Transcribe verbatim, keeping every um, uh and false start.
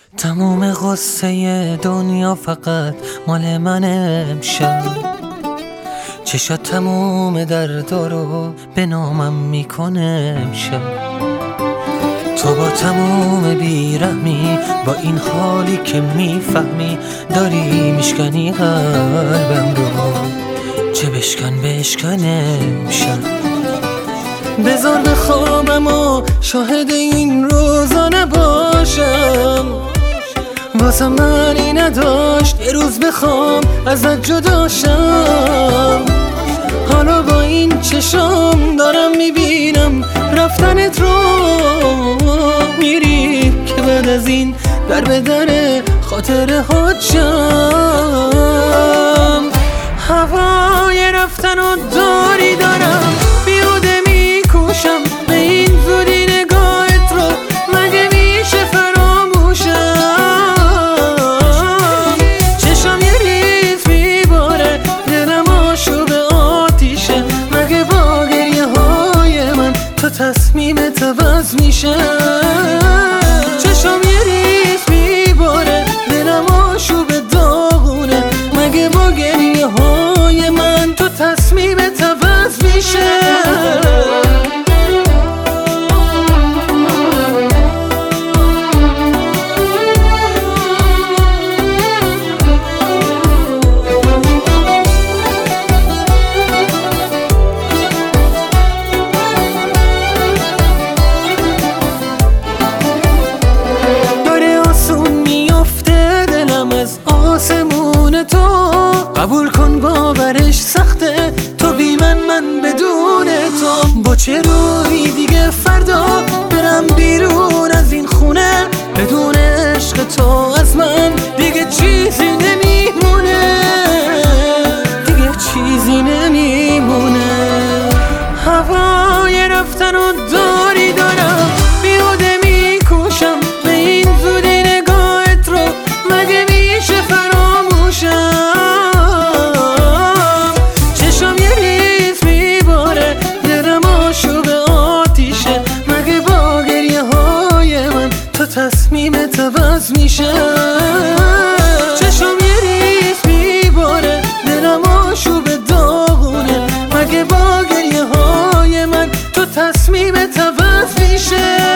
تموم غصه دنیا فقط مال من امشب، چشات تموم درد رو به نامم میکنه امشب. تو با تموم بیرحمی، با این حالی که میفهمی داری میشکنی قلبم رو، چه بشکن بشکن امشب. بذار بخوابم و شاهد این روزا نباشم، واسه معنی نداشت یه روز بخوام ازت جداشم. حالا با این چشام دارم میبینم رفتنت رو، میری که بعد از این در به در خاطره ها جم. هوای رفتن و داری دارم، بیهوده میکوشم به این زودی نگاهت رو، مگه میشه فراموشم؟ چشم یه ریز میباره، دلم آشوب آتیشه، مگه با گریه های من تو تصمیمت عوض میشه؟ چشم یه ریز میباره، دلم آشوب داغونه، مگه با گریه های من تو تصمیمت عوض میشه؟ آسمون تو قبول کن باورش سخته، تو بی من من بدون تو. با چه روی دیگه فردا برم بیرون از این خونه، بدون عشق تو از من دیگه چیزی نمیمونه، دیگه چیزی نمیمونه. هوای رفتن و داری دارم، بیهوده میکوشم به این زودی نگاهت رو، مگه میشه فراموشم؟ چشم یه ریز میباره، دلم آشوب آتیشه، مگه با گریه های من تو تصمیمت عوض میشه؟ چشم یه ریز میباره، دلم آشوب داغونه، مگه با گریه های من تو تصمیمت عوض میشه؟